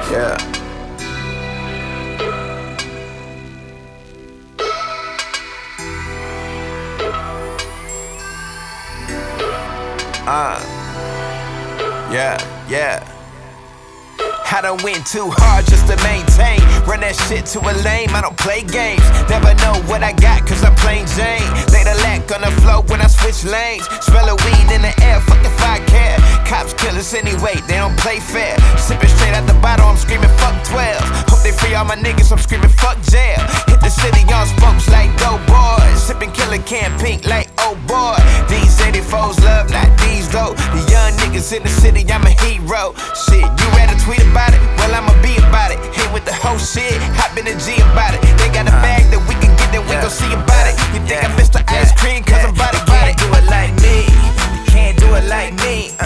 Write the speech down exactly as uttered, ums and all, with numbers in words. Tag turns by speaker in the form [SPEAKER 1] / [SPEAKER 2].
[SPEAKER 1] Yeah. Uh. Yeah, yeah. I done went too hard just to maintain. Run that shit to a lame, I don't play games. Never know what I got cause I'm plain Jane. Lay the lack on the floor when I switch lanes. Smell of weed in the air, fuck if I care. Cops kill us anyway, they don't play fair. Sipping straight out the bottle, I'm screaming fuck twelve. Hope they free all my niggas, I'm screaming fuck jail. Hit the city on spokes like dope boys. Sipping killer can pink like oh boy. These eighty-fours love, not these though. The young niggas in the city, I'm a hero. Shit, you rather tweet about it? Well, I'ma be about it. Hit with the whole shit, hop in the G about it. They got a bag that we can get, then we gon' see about it. You think I missed the ice cream cause I'm body body?
[SPEAKER 2] You can't do it like me, you can't do it like me. uh,